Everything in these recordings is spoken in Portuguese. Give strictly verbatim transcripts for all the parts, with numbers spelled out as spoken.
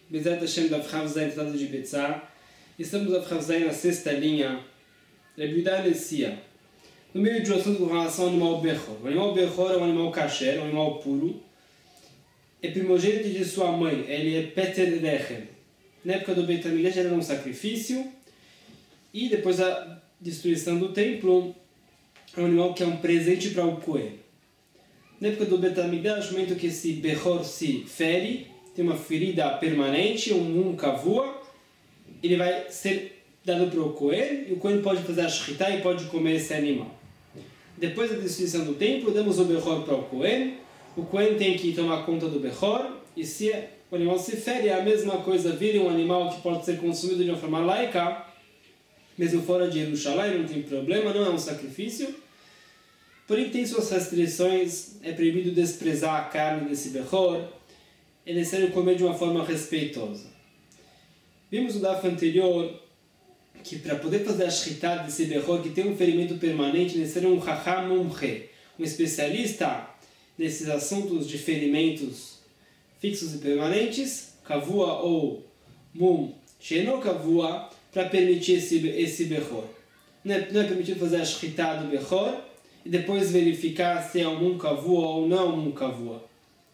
Bezerra Hashem da Fravzai, tratado de Betzá. Estamos a Fravzai na sexta linha. Rebuidar Nessia. No meio de um assunto com relação ao animal Bechor. O animal Bechor é um animal kasher, um animal puro. É primogênito de sua mãe. Ele é Peter Rechem. Na época do Beit HaMikdash era um sacrifício. E depois da destruição do templo, é um animal que é um presente para o Cohen. Na época do Beit HaMikdash, no momento que esse Bechor se fere, tem uma ferida permanente, um mum kavua, ele vai ser dado para o Cohen, e o Cohen pode fazer a shchita e pode comer esse animal. Depois da destruição do templo, damos o Bechor para o Cohen, o Cohen tem que tomar conta do Bechor, e se o animal se fere, é a mesma coisa, vira um animal que pode ser consumido de uma forma laica, mesmo fora de Yerushalayim, não tem problema, não é um sacrifício, porém tem suas restrições, é proibido desprezar a carne desse Bechor, é necessário comer de uma forma respeitosa. Vimos no daf anterior que para poder fazer a shchita desse Bechor que tem um ferimento permanente, é necessário um Chacham Mumche, um especialista nesses assuntos de ferimentos fixos e permanentes, kavua ou mum sheino kavua, para permitir esse, esse Bechor. Não é, não é permitido fazer a shchita do Bechor e depois verificar se é um mum kavua ou não um mum kavua.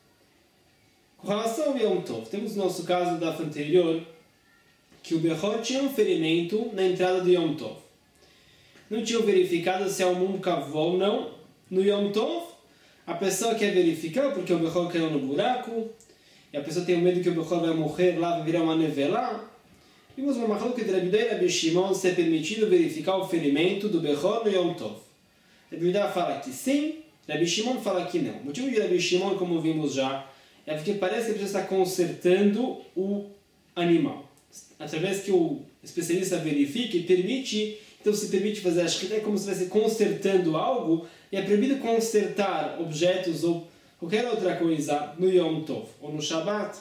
Com relação ao Yom Tov, temos no nosso caso da daf anterior que o Bechor tinha um ferimento na entrada do Yom Tov. Não tinham verificado se é um mum kavua ou não. No Yom Tov, a pessoa quer verificar porque o Bechor caiu no buraco e a pessoa tem medo que o Bechor vai morrer lá, vai virar uma nevela. Vimos uma machlokes de Rabi Yehuda e Rabi Shimon se é permitido verificar o ferimento do Bechor no Yom Tov. Rabi Yehuda fala que sim, Rabi Shimon fala que não. O motivo de Rabi Shimon, como vimos já, é porque parece que a pessoa está consertando o animal. Através que o especialista verifique e permite, então se permite fazer a shchita, é como se estivesse consertando algo, e é proibido consertar objetos ou qualquer outra coisa no Yom Tov ou no Shabbat.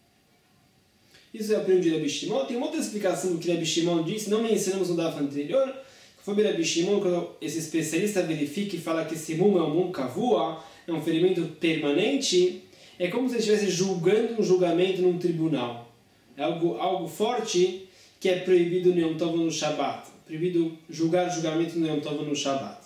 Isso é o período de Rabi Shimon. Tem uma outra explicação do que Rabi Shimon disse, não mencionamos no daf anterior, que foi Rabi Shimon, quando esse especialista verifica e fala que esse mum é um mum kavua, é um ferimento permanente, é como se ele estivesse julgando um julgamento num tribunal. É algo, algo forte que é proibido no Yom Tov no Shabbat. Proibido julgar julgamento no Yom Tov no Shabbat.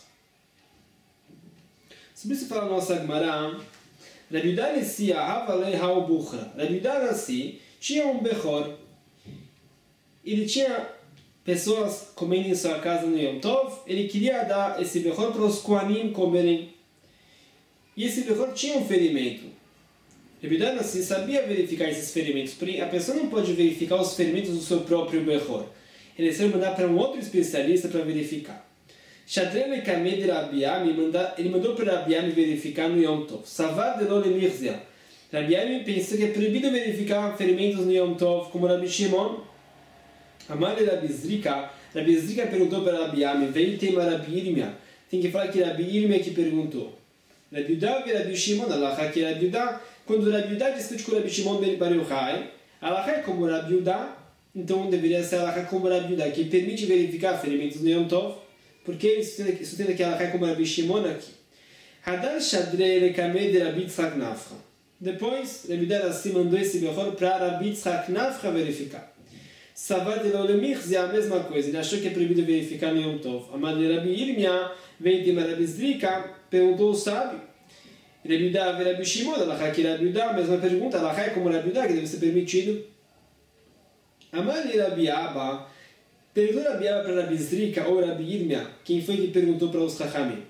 Sobre isso fala a nossa Gemara, Rabi Yehuda Nessia Havalei Ha'u Buchra. Rabi Yehuda Nessia tinha um Bechor. Ele tinha pessoas comendo em sua casa no Yom Tov. Ele queria dar esse Bechor para os Kohanim comerem. E esse Bechor tinha um ferimento. Rabi Yehuda Nessia sabia verificar esses ferimentos, porém a pessoa não pode verificar os ferimentos do seu próprio Bechor. Ele deve mandar para um outro especialista para verificar. Shadrele Kamed Rabi Ami, ele mandou para Rabi Ami verificar no Yom Tov. Savar de Lole Mirzia. Rabi Ami pensou que é proibido verificar ferimentos no Yom Tov, como Rabi Shimon. Amar de Rabi Zrika, Rabi Zrika perguntou para Rabi Ami, veio tema Rabi Irmia. Tem que falar que Rabi Irmia que perguntou. Rabi Yehuda e Rabi Shimon, Alachá que Rabi Yehuda. Quando Rabi Yehuda discute com Rabi Shimon ben Bar Yochai, Alachá é como Rabi Yehuda, então deveria ser Alachá como Rabi Yehuda, que permite verificar ferimentos no Yom Tov, porque ele sustenta que Alachá é como Rabi Shimon aqui. Hadar Shadrei Lekamed Rabi Tzchak Nafcha. Depois, Rabi Yehuda assim mandou esse Bechor para Rabi Tzchak Nafcha verificar. Savar de Lolemich é a mesma coisa, ele achou que é proibido verificar no Yom Tov. Amar de Rabi Irmia, vem de Rabi Zrika, perguntou o sábio. Rabi Yehuda e Rabi Shimon, Alachá que Rabi Yehuda, a mesma pergunta, Alachá é como Rabi Yehuda, que deve ser permitido. Amar de Rabi Abba, perguntou Rabi Abba para Rabi Zrika ou Rabi Irmia, quem foi que perguntou para os Chachamim?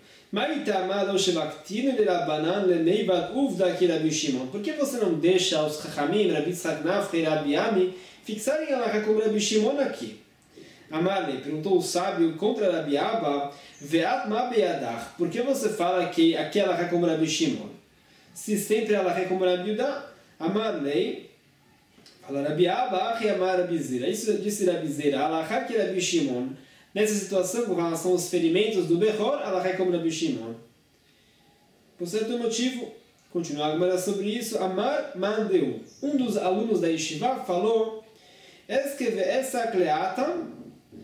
Por que você não deixa os Chachamim, Rabi Tzchak Nafcha e Rabi Ami, fixarem Alachá como Rabi Shimon aqui? Amarle perguntou o sábio contra Rabi Abba, Ve'at ma beyadach, por que você fala que aqui é Alachá como Rabi Shimon? Se sempre Alachá como Rabi Yehuda, Amarle, fala Rabi Abba, Achi Amar Rabi Zera. Isso disse Rabi Zera, Alachá que Rabi Shimon. Nessa situação, com relação aos ferimentos do Bechor, Alachá como Rabi Shimon. Por certo motivo, continuar a Gemara sobre isso, Amar Mandeu, um dos alunos da Yeshiva, falou, Eske ve'esa kleata,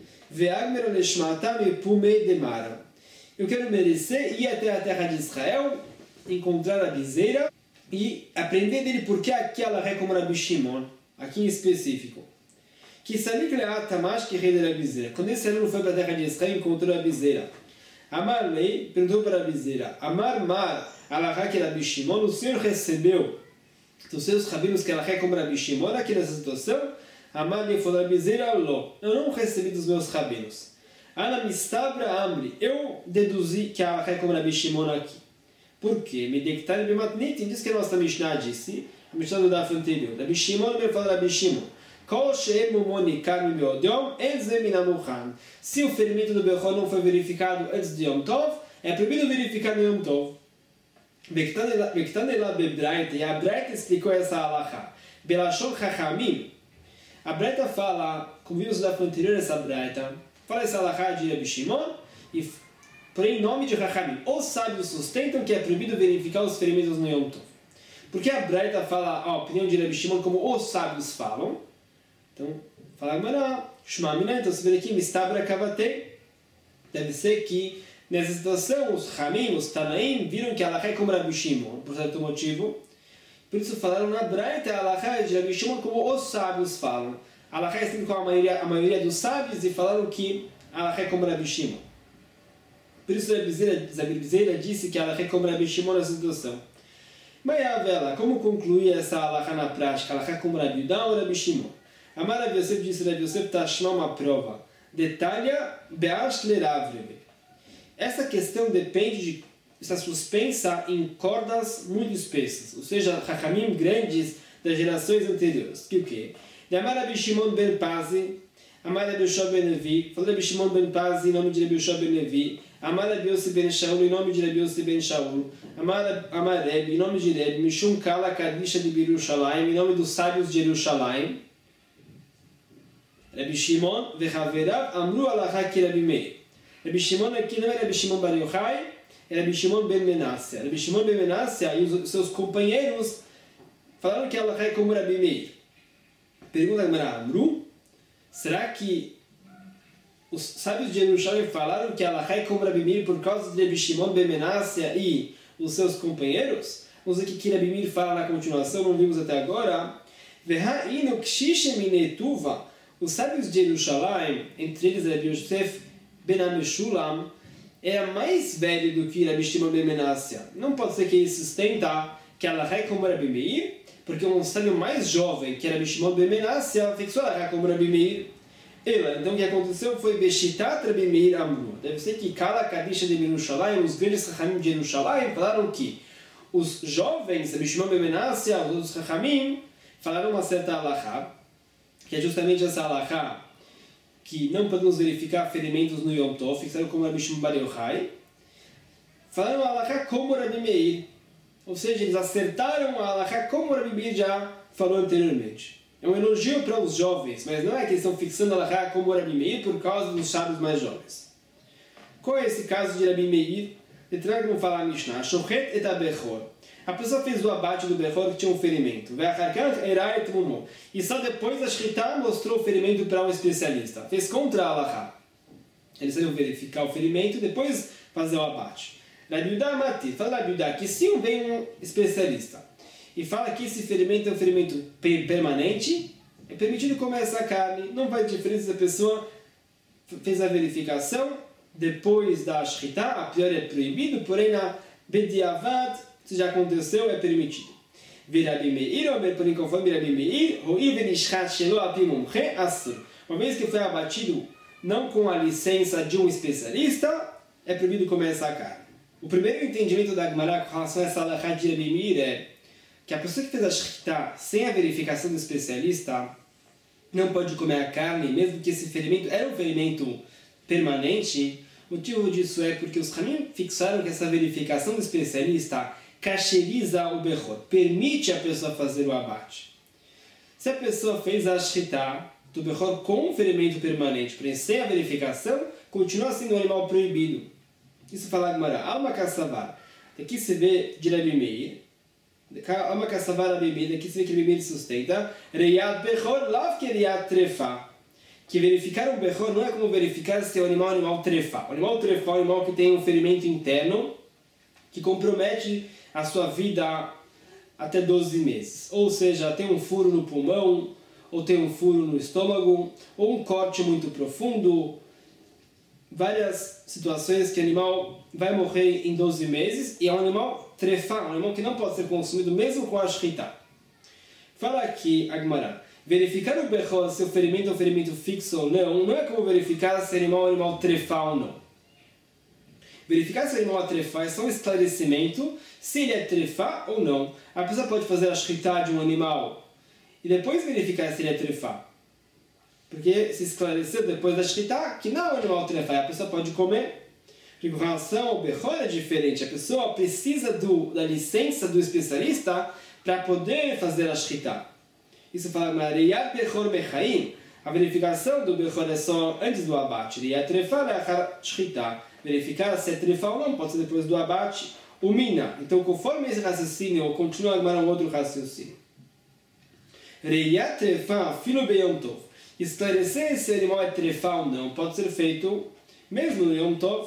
eu quero merecer ir até a terra de Israel, encontrar a Bizeira e aprender dele porque aqui ela é como Rabi Shimon. aqui em específico. Que Salik Leat Tamash que rei da Bizeira. Quando esse aluno foi para a terra de Israel, encontrou a Bizeira. Amar Lei perguntou para a Bizeira. Amar Mar, Alahá que Rabi Shimon, o senhor recebeu dos seus rabinos que Alahá como Rabi Shimon aqui nessa situação? Amar Lei falou a Bizeira, Ló. Eu não recebi dos meus rabinos. Ana Mistabra Amri. Eu deduzi que Alahá como Rabi Shimon aqui. Por quê? Me dectare Bimatnit, diz que a nossa Mishnah disse, a Mishnah do Daf anterior. Rabi Shimon me fala Rabi Shimon. Se o ferimento do Bechor não foi verificado antes de Yom Tov, é proibido verificar no Yom Tov. E a Braita explicou essa halakha. Belashon Chachamim. A Braita fala, como vimos na anterior essa Braita, fala essa halakha de Rabi Shimon, e porém em nome de Chachamim. Os sábios sustentam que é proibido verificar os ferimentos no Yom Tov. Porque a Braita fala a opinião de Rabi Shimon como os sábios falam. Então, fala Gamara, Shmamina, então se vê aqui, Mistabra Kavatei. Deve ser que, nessa situação, os Hamim, os Tanaim, viram que Allah é como Rabi Shimon, por certo motivo. Por isso falaram na Braita, Allah de Rabi Shimon como os sábios falam. Allah é assim com a maioria, a maioria dos sábios e falaram que Allah é como Rabi Shimon. Por isso a Bizeira disse que Allah é como Rabi Shimon nessa situação. Mas a vela, como concluir essa Allah na prática? Allah é como Rabi Uda ou Rabi Shimon? Amar Rabi Yosef disse, Rabi Yosef Tashma uma prova. Detalha Be'ash Leravreve. Essa questão depende de está suspensa em cordas muito espessas, ou seja, Chachamim grandes das gerações anteriores. Que o quê? De Amar Rabi Shimon ben Pazi, Amar Rabi Yoshua ben Levi, falou Rabi Shimon ben Pazi em nome de Rabi Yoshua ben Levi, Amar Rabi Yossi ben Shaul em nome de Rabi Yossi ben Shaul, Amar Reb em nome de Reb, Mishum Kala Kadisha de Yerushalayim em nome dos sábios de Yerushalayim, Rabi Shimon ve'chaverav amru alachá ki Rabi Meir. Rabi Shimon aqui não é Rabi Shimon Bar Yochai, é Rabi Shimon ben Menassia. Rabi Shimon ben Menassia e os seus companheiros falaram que alachá é como Rabi Meir. Pergunta a Gemara, Amru? Será que os sábios de Yerushalayim falaram que alachá é como Rabi Meir por causa de Rabi Shimon ben Menassia e os seus companheiros? Vamos ver o que Rabi Meir fala na continuação, não vimos até agora. Ve'ha'inu kshishem minetuva. Os sábios de Yerushalayim, entre eles Rabi Yosef ben Ameshulam, era mais velho do que Rabi Shimon ben Menassia. Não pode ser que ele sustenta que Allah é como Rabi Meir, porque um sábio mais jovem, que era Rabi Shimon ben Menassia, fixou Allah como Rabi Meir. Ela, então o que aconteceu foi Beshitat Rabi Meir Amru. Deve ser que Kala Kadisha de Yerushalayim, os grandes Chachamim de Yerushalayim, falaram que os jovens, Rabi Shimon ben Menassia, os outros Chachamim, falaram uma certa halakha, que é justamente essa halakha que não podemos verificar ferimentos no Yom Tov, fixaram como Rabi Shimon Bar Yochai, falaram a halakha como Rabi Meir, ou seja, eles acertaram a halakha como Rabi Meir já falou anteriormente. É um elogio para os jovens, mas não é que eles estão fixando a halakha como Rabi Meir por causa dos sábios mais jovens. Qual é esse caso de Rabi Meir? Detrás como fala a Mishnah, Shochet et abechor. A pessoa fez o abate do Bechor que tinha um ferimento. E só depois a Shritá mostrou o ferimento para um especialista. Fez contra a Halachá. Eles sabiam verificar o ferimento e depois fazer o abate. Rabi Uda Mati, fala Rabi Uda que se vem um especialista e fala que esse ferimento é um ferimento permanente, é permitido comer essa carne, não faz diferença se a pessoa fez a verificação depois da Shritá, a pior é proibido, porém na Bediavad, se já aconteceu, é permitido. Virabi Meir, ou porém conforme Rabi Meir, uma vez que foi abatido não com a licença de um especialista, é proibido comer essa carne. O primeiro entendimento da Gemara com relação a essa halakha de Rabi Meir é que a pessoa que fez a shkita sem a verificação do especialista não pode comer a carne, mesmo que esse ferimento era um ferimento permanente. O motivo disso é porque os Hamim fixaram que essa verificação do especialista cacheriza o Bechor, permite a pessoa fazer o abate. Se a pessoa fez a shkita do Bechor com um ferimento permanente, porém sem a verificação, continua sendo um animal proibido. Isso fala Gemara, alma kassavar. Daqui se vê de Rabi Meir, alma kassavar Rabi Meir, daqui se vê que Rabi Meir sustenta, Reyat Bechor lav que Reyat trefa. Que verificar o Bechor não é como verificar se é um animal animal trefa. O animal trefa é um animal que tem um ferimento interno que compromete a sua vida até doze meses. Ou seja, tem um furo no pulmão, ou tem um furo no estômago, ou um corte muito profundo, várias situações que o animal vai morrer em doze meses, e é um animal trefá, um animal que não pode ser consumido mesmo com a shchita. Fala aqui, Agmará, verificar o bechor, se o ferimento é um ferimento fixo ou não, não é como verificar se o animal é um animal trefá ou não. Verificar se o animal é trefá é só um esclarecimento, se ele é trefá ou não. A pessoa pode fazer a shchita de um animal e depois verificar se ele é trefá. Porque se esclareceu depois da shchita que não é um animal trefá, a pessoa pode comer. Com relação ao bechor é diferente, a pessoa precisa do, da licença do especialista para poder fazer a shchita. Isso fala Mariyat bechor mechaim. A verificação do bechor é só antes do abate. E a trefa é a shchita. Verificar se é trefa ou não pode ser depois do abate. O mina. Então, conforme esse raciocínio, eu continuo a armar um outro raciocínio. Reiyat trefa filo beyom tov. Esclarecer se o animal é trefa ou não pode ser feito mesmo no Yom Tov.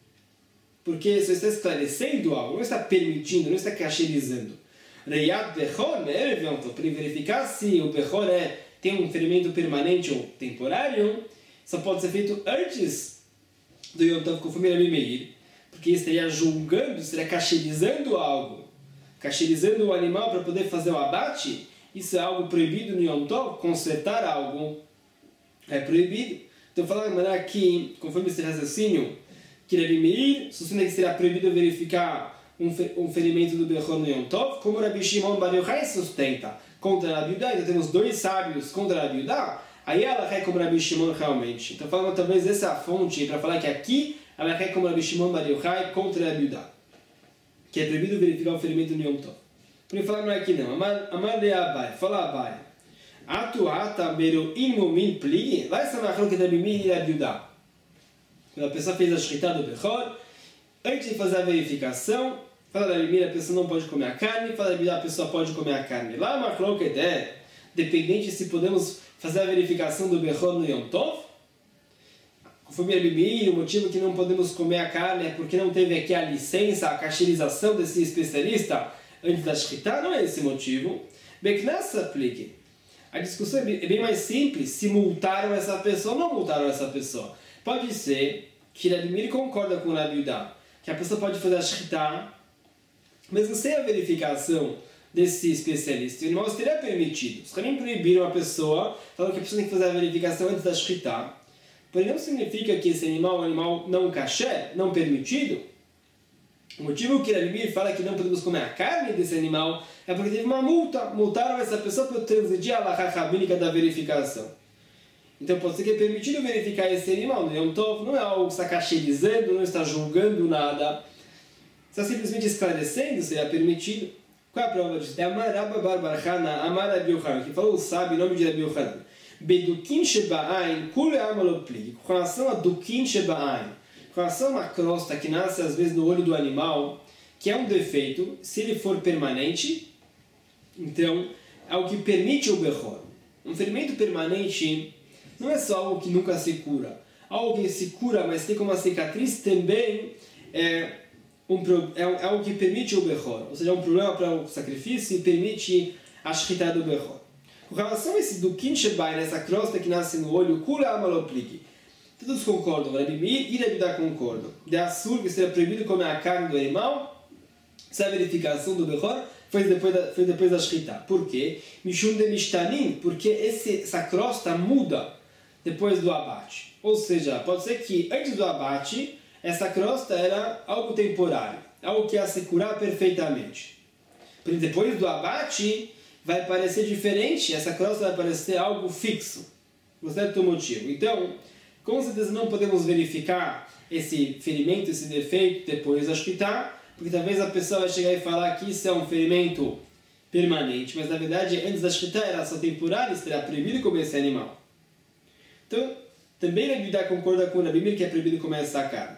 Porque você está esclarecendo algo, não está permitindo, não está cacherizando. Reiyat bechor me'erev Yom Tov. Para verificar se o bechor é, tem um ferimento permanente ou temporário, só pode ser feito antes do Yom Tov, conforme Rabi Meir. Porque estaria julgando, estaria cacherizando algo. Cacherizando o animal para poder fazer o abate. Isso é algo proibido no Yom Tov. Consertar algo é proibido. Então, falando aqui, conforme esse raciocínio, que Rabi Meir sustenta que seria proibido verificar um, um ferimento do Bechor no Yom Tov, como Rabi Shimon Bar Yochai sustenta contra Rabi Yudá. Então temos dois sábios contra Rabi Yudá, aí ela é como Rabi Shimon realmente. Então falando talvez essa é a fonte para falar que aqui ela é como Rabi Shimon Bar Yochai contra Rabi Yudá, que é proibido verificar o ferimento no Yom Tov. Por isso falar não é aqui não. Amar de Abai, fala Abai. Atu ata beru imumin pli, lá está na rua que Rabi Meir e Rabi Yudá. Quando a pessoa fez a shchita do Bechor, antes de fazer a verificação, fala da Bíblia, a pessoa não pode comer a carne, fala da Bíblia, a pessoa pode comer a carne. Lá, Macloket é dependente se podemos fazer a verificação do Bechor no Yom Tov. Conforme a Bíblia, o motivo que não podemos comer a carne é porque não teve aqui a licença, a cacherização desse especialista antes da shchita, não é esse motivo. Beknas aplique. A discussão é bem mais simples, se multaram essa pessoa ou não multaram essa pessoa. Pode ser que Rabi Meir concorda com Rabi Yudá, que a pessoa pode fazer a shchita, mesmo sem a verificação desse especialista. O animal seria permitido. Os caras proibiram a pessoa, falaram que a pessoa tem que fazer a verificação antes da shchita. Porém, não significa que esse animal é um animal não kasher, não permitido. O motivo que Rabi Meir fala que não podemos comer a carne desse animal é porque teve uma multa. Multaram essa pessoa por transgredir a halakha rabínica da verificação. Então pode ser que é permitido verificar esse animal no Yom Tov, não é algo que está cacherizando, não está julgando nada, está simplesmente esclarecendo se é permitido. Qual é a prova disso? É Amar Rabba bar bar Hana, Amar Rabi Yochanan, que falou, sabe, o nome de Rabi Yochanan. Bedukin sheba'ain, kule amalopli. Com relação a dukin sheba'ain, com relação a uma crosta que nasce às vezes no olho do animal, que é um defeito, se ele for permanente, então é o que permite o Bechor. Um ferimento permanente não é só algo que nunca se cura. Algo que se cura, mas tem como uma cicatriz, também é, um, é, é algo que permite o Bechor. Ou seja, é um problema para o sacrifício e permite a shchita do Bechor. Com relação a esse dukin shebai, essa crosta que nasce no olho, kula amaloplik. Todos concordam, Rabi Meir e Rabi Yudá concordam. De assur, que seria proibido comer a carne do animal, essa verificação do Bechor foi depois da, foi depois da shchita. Por quê? Mishum de mishtanin, porque esse, essa crosta muda depois do abate. Ou seja, pode ser que antes do abate, essa crosta era algo temporário, algo que ia se curar perfeitamente. Porque depois do abate, vai parecer diferente, essa crosta vai parecer algo fixo, por certo motivo. Então, com certeza não podemos verificar esse ferimento, esse defeito depois da shchita, porque talvez a pessoa vai chegar e falar que isso é um ferimento permanente, mas na verdade antes da shchita era só temporário, será proibido comer esse animal. Então, também Rabi Yudá concorda com o Rabi Meir que é proibido comer essa carne.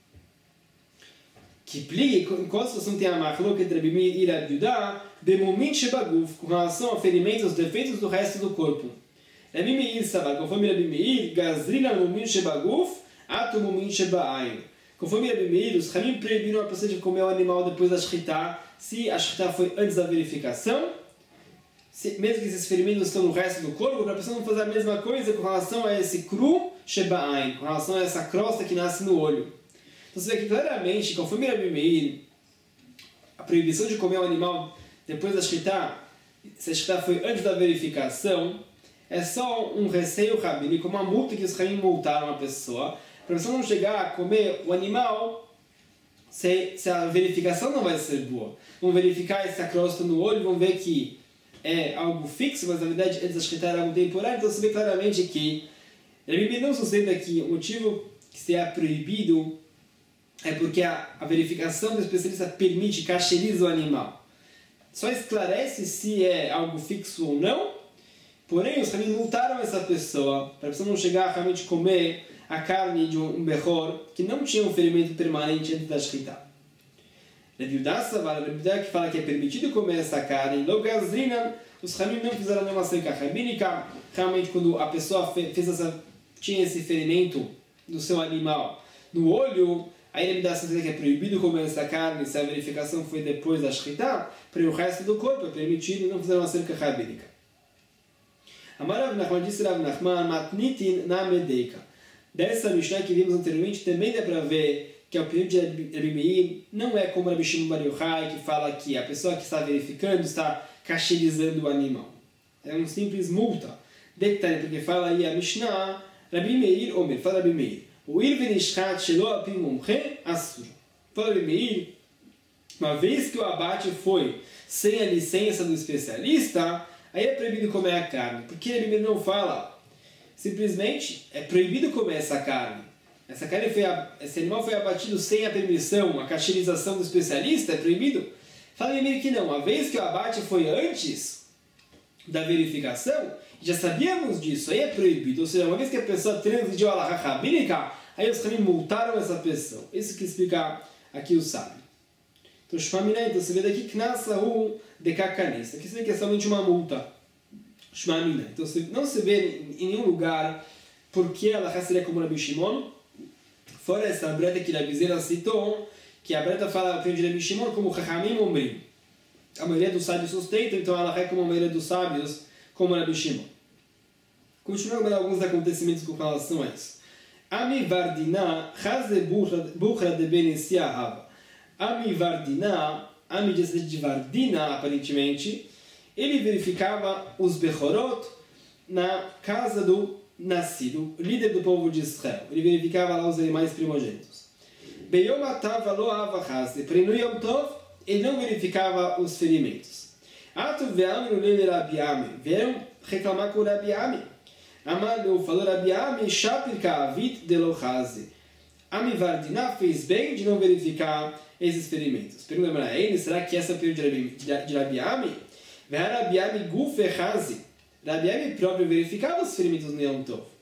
Que pligue, em qual situação tem a machlok entre Rabi Meir e Rabi Yudá, bemumin shebaguf, com relação a ferimentos, os defeitos do resto do corpo. Rabi Meir sabe, conforme Rabi Meir, gazrina mumin shebaguf, atu mumin sheba'ain. Conforme Rabi Meir, os Ramim proibiram a pessoa de comer o animal depois da shchita, se a shchita foi antes da verificação, se, mesmo que esses ferimentos estão no resto do corpo, para a pessoa não fazer a mesma coisa com relação a esse cru sheba'ain, com relação a essa crosta que nasce no olho. Então você vê que claramente, conforme Rabi Meir, a proibição de comer um animal depois da shkita, se a shkita foi antes da verificação, é só um receio rabínico, uma multa que os rabim multaram a pessoa, para a pessoa não chegar a comer o animal se, se a verificação não vai ser boa. Vão verificar essa crosta no olho, vão ver que é algo fixo, mas na verdade antes da shkita era algo temporário, então você vê claramente que Rabi Meir não sustenta que o motivo que se é proibido é porque a, a verificação do especialista permite, cacheriza o animal. Só esclarece se é algo fixo ou não, porém os rabim multaram essa pessoa, para a pessoa não chegar a realmente comer a carne de um, um bechor que não tinha um ferimento permanente antes da shkita. Rabi Yehuda Savar, Rabi Yehuda que fala que é permitido comer essa carne, lo gazrinan, os rabim não fizeram nenhuma cerca rabínica, realmente quando a pessoa fez essa, tinha esse ferimento do seu animal no olho, aí ele me dá a sensação que é proibido comer essa carne se a verificação foi depois da shkita, para o resto do corpo é permitido, não fizeram uma cerca rabínica. Amar Rav Nachman disse Rav Nachman, matnitin na medeika. Dessa Mishnah que vimos anteriormente, também dá para ver que a opinião de Rabi Meir não é como Rabi Shimon Bar Yochai, que fala que a pessoa que está verificando está cacherizando o animal. É um simples multa. Detalhe, porque fala aí a Mishnah, Rabi Meir, Omer, fala Rabi Meir. O ir venishchat shelo apim mumche asur. Fala Rabi Meir, uma vez que o abate foi sem a licença do especialista, aí é proibido comer a carne. Porque Rabi Meir não fala, simplesmente é proibido comer essa carne. Essa carne foi, esse animal foi abatido sem a permissão, a cacherização do especialista, é proibido? Fala Rabi Meir que não, uma vez que o abate foi antes da verificação, já sabíamos disso, aí é proibido. Ou seja, uma vez que a pessoa transgrediu a halakha rabínica, aí os rabim multaram essa pessoa. Isso que explica aqui o sábio. Então, Shmamina, então você vê daqui, Knasahu de Kakanis. Aqui você vê que é somente uma multa. Shmamina. Então não se vê em nenhum lugar porque a halakha seria como Rabi Shimon. Fora essa breta que Rabi Zera citou, que a breta fala a de Rabi Shimon como Chachamim Omrim. A maioria dos sábios sustenta, então a halakha é como a maioria dos sábios, como Rabi Shimon. Continuando com alguns acontecimentos com relação a isso. Ami Vardina, Chaze Buchra de Benesia Hava. Ami Vardina, Ami de Vardina, aparentemente, ele verificava os Bechorot na casa do nascido, líder do povo de Israel. Ele verificava lá os animais primogênitos. Beyom Atava Lo Hava Chaze. Porém, no Yom Tov, ele não verificava os ferimentos. Atu ve'aminu lele Rabi Ami. Vieram reclamar com Rabi Ami. Amaleu falou Rabi Ami, Shapir Ka'avit de Lo Chaze. Ami Vardina fez bem de não verificar esses ferimentos. Pergunta para ele, será que essa é a opinião de Rabi Ami? Ve'a Rabi Ami Gufe Chaze. Rabi Ami próprio verificava os ferimentos no Yom Tov.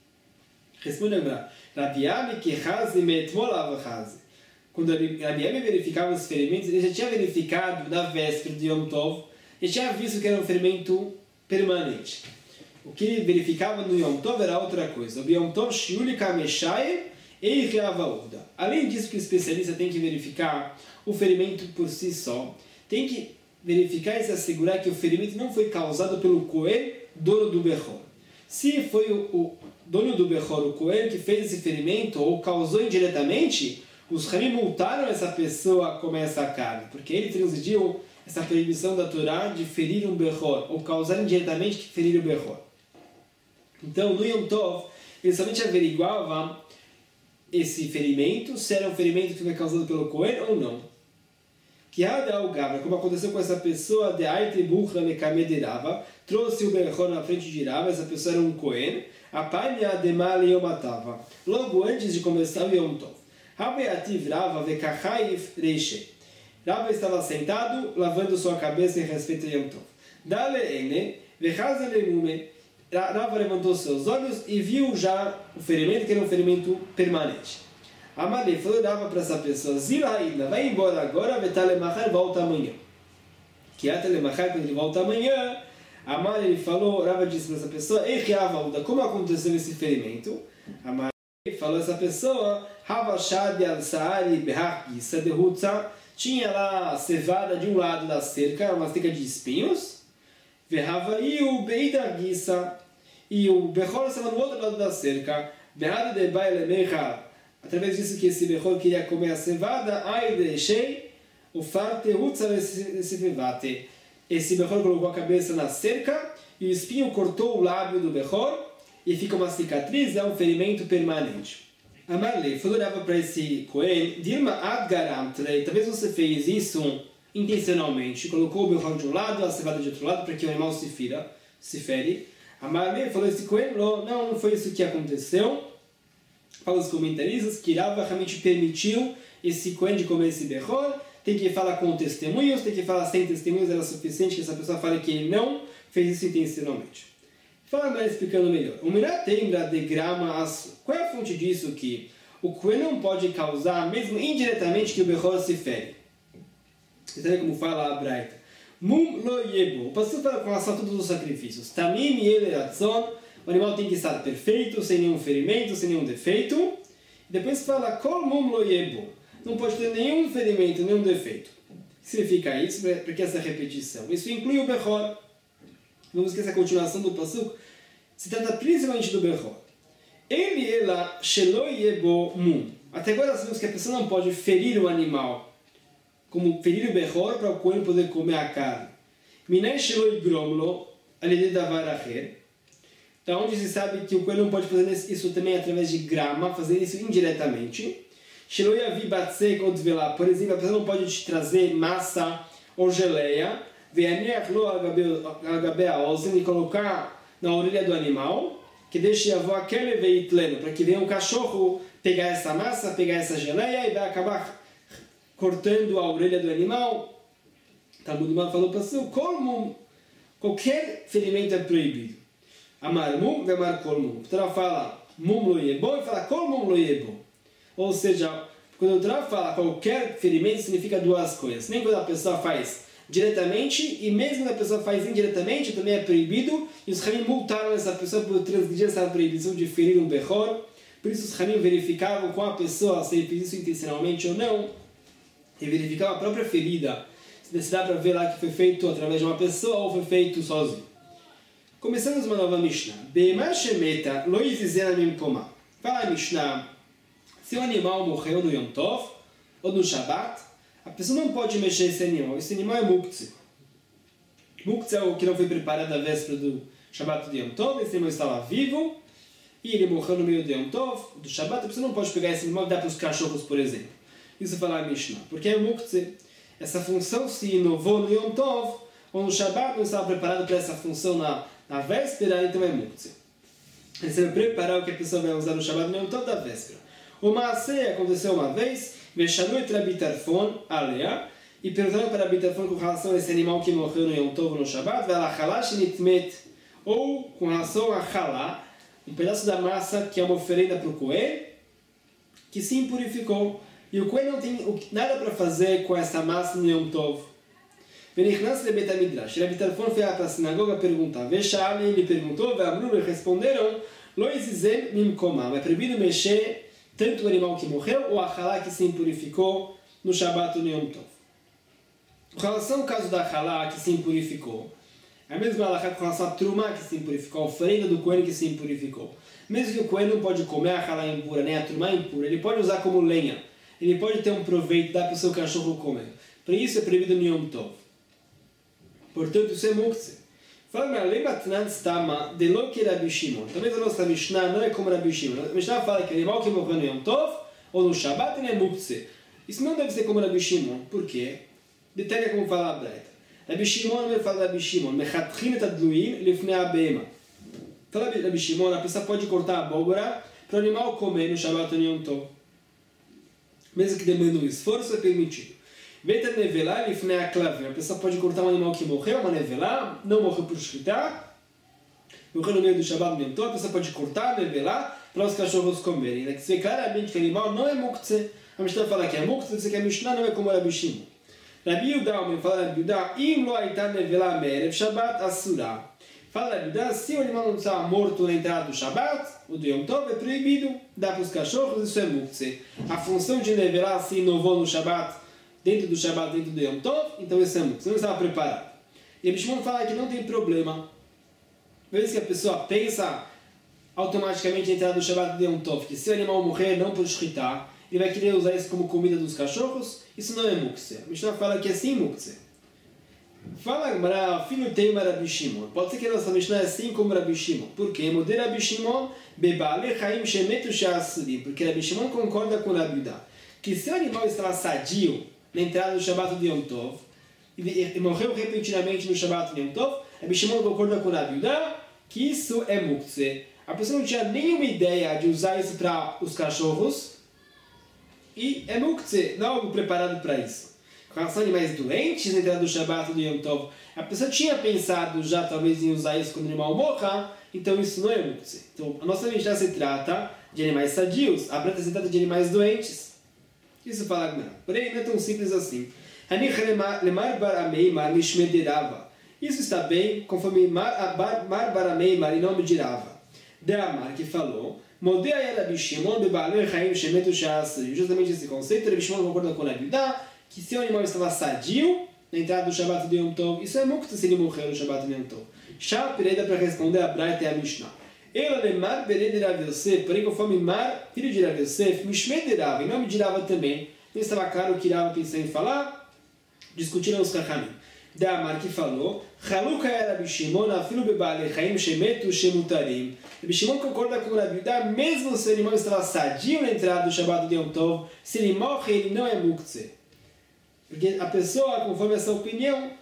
Responde agora. Rabi Ami que Chaze metmol ava Chaze. Quando Rabi Ami verificava os ferimentos, ele já tinha verificado na véspera de Yom Tov, ele tinha visto que era um ferimento permanente. O que ele verificava no Yom Tov era outra coisa. O Yom Tov shiuli kameshayim e reavauda. Além disso, que o especialista tem que verificar o ferimento por si só, tem que verificar e se assegurar que o ferimento não foi causado pelo Cohen, dono do Bechor. Se foi o, o dono do Bechor, o Cohen, que fez esse ferimento ou causou indiretamente, os rabim multaram essa pessoa a comer essa carne, porque ele transgrediu essa proibição da Torá de ferir um Bechor, ou causar indiretamente que ferir o Bechor. Então, no Yom Tov, ele somente averiguava esse ferimento, se era um ferimento que foi causado pelo Cohen ou não. Que Gavra, como aconteceu com essa pessoa, de Aite Buchra Mekamedirava, trouxe o Bechor na frente de Rava, essa pessoa era um Cohen, a Panya Demal Yomatava, logo antes de começar o Yom Tov. Rabeativ Rava Vekachayif Reishe. Rava estava sentado, lavando sua cabeça em respeito a Yom Tov. Dale Ene, Vechazelemume. Rava levantou seus olhos e viu já o ferimento, que era um ferimento permanente. Amalei falou, Rava para essa pessoa, Zila Ila, vai embora agora, Vetalemachar, volta amanhã. Que Atalemachar, quando ele volta amanhã, Amalei falou, Rava disse para essa pessoa, Ei, Reavalda, como aconteceu esse ferimento? Amalei falou essa pessoa, Havashad al-Saari Behaki Sadehutza, tinha lá a cevada de um lado da cerca, uma cerca de espinhos, Vehavaiu beidar guisa. E o Bechor estava no outro lado da cerca. Ve'ad de bailemecha. Através disso que esse Bechor queria comer a cevada, ai deixei o farte utsa esse vivate. Esse Bechor colocou a cabeça na cerca e o espinho cortou o lábio do Bechor e fica uma cicatriz, é um ferimento permanente. Amarle falou para esse Cohen, Dilma ad garamtrei, talvez você fez isso intencionalmente, colocou o Bechor de um lado, a cevada de outro lado, para que o animal se fira, se fere. Amarle falou esse Cohen, não, não foi isso que aconteceu. Fala os comentaristas que Rava realmente permitiu esse Cohen de comer esse Bechor. Tem que falar com testemunhos, tem que falar sem testemunhos, era suficiente que essa pessoa fale que ele não fez isso intencionalmente. Fala mais explicando melhor. O Minatembra de grama asu. Qual é a fonte disso que o Cohen não pode causar, mesmo indiretamente, que o Bechor se fere? Você sabe como fala a Braita? Mum lo yebo. O pastor fala com relação a todos os sacrifícios. Tamim yele ratzon. O animal tem que estar perfeito, sem nenhum ferimento, sem nenhum defeito. E depois fala kol mum lo yebo. Não pode ter nenhum ferimento, nenhum defeito. O que significa isso? Para que essa repetição? Isso inclui o Bechor. Vamos que essa continuação do pasuk se trata principalmente do Bechor. Ele ela shelo yebo mum. Até agora nós sabemos que a pessoa não pode ferir o animal, como ferir o Bechor para o Cohen poder comer a carne. Minai shelo igromlo alidei davar acher. Então, onde se sabe que o Cohen não pode fazer isso também através de grama, fazer isso indiretamente. Shelo yavi batzek ou dvelah. Por exemplo, a pessoa não pode te trazer massa ou geleia. Ve'aniach lo agabe aozen, e colocar na orelha do animal, que deixe a avó aquele veitleno, para que venha um cachorro pegar essa massa, pegar essa geleia e vai acabar cortando a orelha do animal. Talmud Lomar falou para você, como qualquer ferimento é proibido. Amar mum, ve'amar kol mum. O Torá fala mum lo yebo e fala kol mum lo yebo. Ou seja, quando o Torá fala qualquer ferimento, significa duas coisas. Nem quando a pessoa faz diretamente, e mesmo quando a pessoa faz indiretamente, também é proibido. E os Hamim multaram essa pessoa por transgredir essa proibição de ferir um Bechor. Por isso os Hamim verificavam com a pessoa se ele fez isso intencionalmente ou não. E verificavam a própria ferida. Se dá para ver lá que foi feito através de uma pessoa ou foi feito sozinho. Começamos uma nova Mishnah. Be'ema shemeta lo yizizena mimkoma. Fala a Mishnah. Se o animal morreu no Yom Tov ou no Shabbat, a pessoa não pode mexer esse animal. Esse animal é muktzeh. Muktzeh é o que não foi preparado à véspera do Shabbat do Yom Tov. Esse animal estava vivo e ele morreu no meio do Yom Tov, do Shabbat. A pessoa não pode pegar esse animal e dar para os cachorros, por exemplo. Isso fala a Mishnah. Porque é muktzeh. Essa função se inovou no Yom Tov ou no Shabbat, não estava preparado para essa função na, na véspera, então é muktzeh. Você vai preparar o que a pessoa vai usar no Shabbat no Yom Tov da véspera. O Maaseh aconteceu uma vez, Veshanu et Rabbi Tarfon alea, e perguntaram para Rabbi Tarfon com relação a esse animal que morreu no Yom Tov no Shabbat, Ve'ala chalá shenitmet, ou com relação a chalá, um pedaço da massa que é uma oferenda para o Cohen, que se impurificou. E o Cohen não tem nada para fazer com essa massa no Yom Tov. Venichnas le Bet HaMidrash. Rabbi Tarfon foi para a sinagoga perguntar. Veshali, ele perguntou, Ve'amru, e responderam, Lo yizizem mimkomam, é proibido mexer tanto o animal que morreu ou a halá que se impurificou no Shabbat ou no Yom Tov. Com relação ao caso da halá que se impurificou, é a mesma halá com relação à trumá que se impurificou, a oferenda do Cohen que se impurificou. Mesmo que o Cohen não pode comer a halá impura, nem a trumá impura, ele pode usar como lenha, ele pode ter um proveito, dar para o seu cachorro comer. Por isso é proibido no Yom Tov. Portanto, isso é muktzeh. Fala, Lebatnan Stama, de lo que Rabi Shimon. Talvez a nossa Mishnah não é como Rabi Shimon. A Mishnah fala que o animal que morreu no Yom Tov ou no Shabbat ele é muktzeh. Isso não deve ser como Rabi Shimon. Por quê? Detalhe como fala a Braita. Rabi Shimon, ele fala Rabi Shimon, Mechatchin et adluim lifnei abema. Fala Rabi Shimon, a pessoa pode cortar a abóbora para o animal comer no Shabbat ou no Yom Tov. Mesmo que demande um esforço, é permitido. Veta nevelá lifnei aklavim. A pessoa pode cortar um animal que morreu, uma nevelá, não morreu por shkita, morreu no meio do Shabbat no Yom Tov, a pessoa pode cortar, nevelá, para os cachorros comerem. Né? Que se vê claramente que o animal não é muktzeh. A Mishnah fala que é muktzeh, você que a Mishnah não é como Rabi Shimon. Rabi Yudá, o fala Rabi Yudá, im lo aita nevelá merev Shabbat asura. Fala Rabi Yudá, se o animal não estava morto na entrada do Shabbat, o do Yom Tov é proibido, dá para os cachorros, isso é muktzeh. A função de nevelá se inovou no Shabbat, dentro do Shabbat, dentro do Yom Tov, então isso é muktzeh. Você não estava preparado. E Rabi Shimon fala que não tem problema. Vezes que a pessoa pensa automaticamente entrar do Shabbat de Yom Tov, que se o animal morrer não por shritar, ele vai querer usar isso como comida dos cachorros, isso não é muktzeh. A Mishnah fala que é sim muktzeh. Fala Gemara, filho tem Rabi Shimon. Pode ser que a nossa Mishnah é assim como Rabi Shimon. Por quê? Modei Rabi Shimon bebale chaim shemetu she'asurim. Porque Rabi Shimon concorda com Rabi Yehuda que se o animal estava sadio na entrada do Shabbat de Yom Tov e morreu repentinamente no Shabbat de Yom Tov, Rabi Shimon concorda com Rabi Yehuda que isso é muktzeh. A pessoa não tinha nenhuma ideia de usar isso para os cachorros e é muktzeh, não algo preparado para isso. Com relação a animais doentes na entrada do Shabbat do Yom Tov, a pessoa tinha pensado já talvez em usar isso quando o animal morra, então isso não é muktzeh. Então a nossa Mishnah se trata de animais sadios, a Breta se trata de animais doentes. Isso fala a Gemara. Porém, não é tão simples assim. Isso está bem, conforme Mar Barameimar, em nome de Rava. De Amar, que falou, justamente esse conceito, Rabi Shimon concorda com Rabi Yehuda que se o animal estava sadio na entrada do Shabbat de Yom Tov, isso é muktzeh se ele morreu no Shabbat de Yom Tov. Shá Pereira para responder a Braita e a Mishnah. Ela lemar Pereira de Rav Yosef, porém conforme Mar, filho de Rav Yosef, Mishmed de Rava, em nome de Rava também, não estava claro o que Rava pensou em falar, discutiram os Kachamim. De Amar que falou, Chaluka era Rabi Shimon, afilo bebale chaim shemetu shemutarim. Rabi Shimon concorda com Rabi Yehuda, mesmo se o animal estava sadio na entrada do Shabbat de Yom Tov, se ele morre, ele não é muktzeh. Porque a pessoa, conforme essa opinião,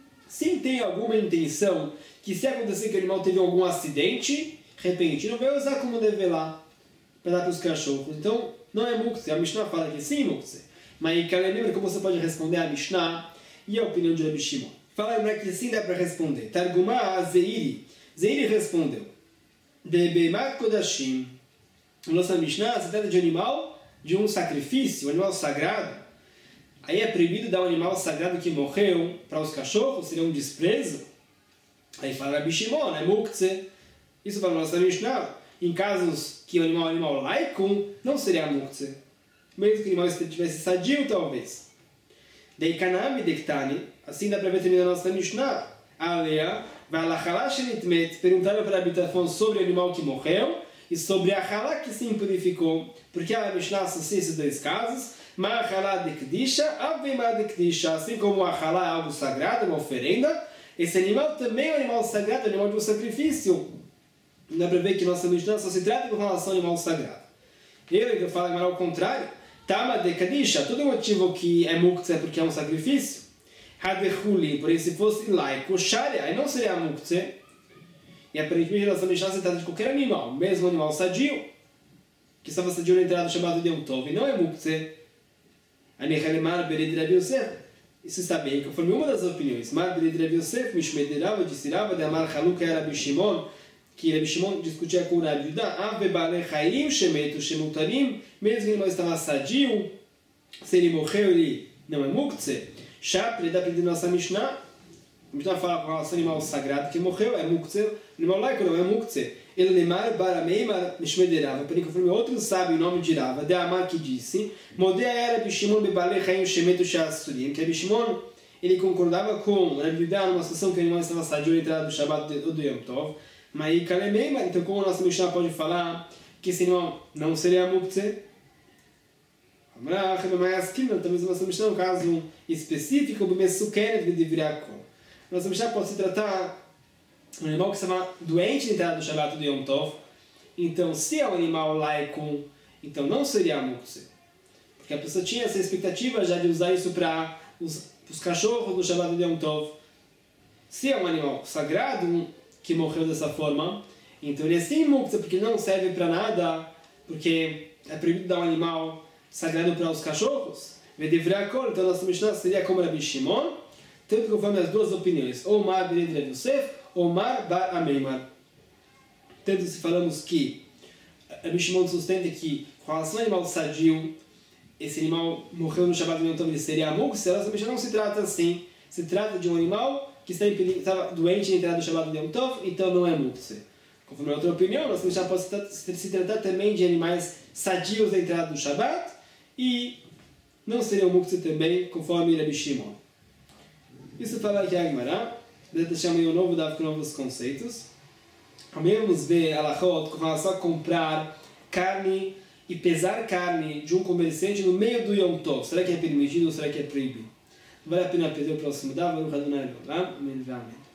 sim tem alguma intenção que se acontecer que o animal teve algum acidente repentino, vai usar como develar para dar para os cachorros. Então, não é muktzeh. A Mishnah fala que sim, muktzeh. Mas lembra como você pode responder a Mishnah e a opinião de Rabi Shimon. Fala lembra que sim dá para responder. Targumá Zeiri. Zeiri respondeu. Bebemat Kodashim. Nossa Mishnah se trata de animal de um sacrifício, um animal sagrado. Aí é proibido dar um animal sagrado que morreu para os cachorros, seria um desprezo. Aí fala Rabi Shimon, é muktzeh. Isso para a nossa Mishnah. Em casos que o animal é um animal laico, não seria muktzeh. Mesmo que o animal estivesse sadio, talvez. Dei kanami dektani, assim dá para ver também na nossa Mishnah. Alea, vai lá halá shenitmet, perguntaram para a habitação sobre o animal que morreu e sobre a halá que se impurificou. Porque a Mishnah associa esses dois casos. Ma halá de kedisha, avema de kedisha, assim como a halá é algo sagrado, uma oferenda, esse animal também é um animal sagrado, um animal de um sacrifício. Dá para ver que nossa Mishnah só se trata com relação ao animal sagrado. Ele que fala ao contrário, Tama de Kadisha, todo motivo que é muktzeh porque é um sacrifício. Hadechuli, porém se fosse laico, Sharia, aí não seria muktzeh. E aparentemente nossa Mishnah se trata de qualquer animal, mesmo animal sadio, que estava sadio na entrada do Shabbat de Yom Tov, e não é muktzeh. Anechalemar bered Rabi Yosef. Isso está bem, conforme uma das opiniões. Mar bered Rabi Yosef, Mishmed de Rava, disse Rava, de Amar Chaluka era Rabi Shimon, que Rabi Shimon discutia com Rabi Yehuda, Ave bale chaim shemetu shemutarim, mesmo que ele não estava sadio, se ele morreu, ele não é muktzeh. Shapre, dá para entender nossa Mishnah. A Mishnah fala com relação ao animal sagrado que morreu, é muktzeh. Animal laico não é muktzeh. Ele lemar barameimar mishmed de Rava, porém conforme outros sabem o nome de Rava, de Amar que disse, Modea era Rabi Shimon bebale chaim shemetu she'asurim, que Rabi Shimon ele concordava com Rabi Yehuda numa situação que o animal estava sadio na entrada do Shabbat ou do Yom Tov. Mas então como a nossa Mishnah pode falar que esse animal não seria muktzeh? Talvez a nossa Mishnah é um caso específico, nossa Mishnah pode se tratar de um animal que estava doente na entrada do Shabbat do Yom Tov. Então, se é um animal laico, então não seria muktzeh. Porque a pessoa tinha essa expectativa já de usar isso para os, os cachorros do Shabbat do Yom Tov. Se é um animal sagrado que morreu dessa forma, então ele é sim muktzeh, porque não serve para nada, porque é proibido dar um animal sagrado para os cachorros. Então a nossa Mishnah seria como Rabi Shimon, tanto conforme as duas opiniões, ou Mar bered Rabi Yosef, ou Mar bar Ameimar. Tanto se falamos que Rabi Shimon sustenta que com relação ao animal sadio, esse animal morreu no Shabbat de Yom Tov, ele seria muktzeh, a nossa Mishnah não se trata assim, se trata de um animal que está estava doente na entrada do Shabbat de Yom Tov, então não é muktzeh. Conforme a outra opinião, nossa Mishnah pode se tratar também de animais sadios na entrada do Shabbat e não seria muktzeh também, conforme Rabi Shimon. Isso fala aqui a Gemara. Deve chamar um novo dado com novos conceitos. Amanhã vamos ver alachot com relação a comprar carne e pesar carne de um comerciante no meio do Yom Tov. Será que é permitido ou será que é proibido? Vale a pena perder o próximo dado? Vamos lá, amém.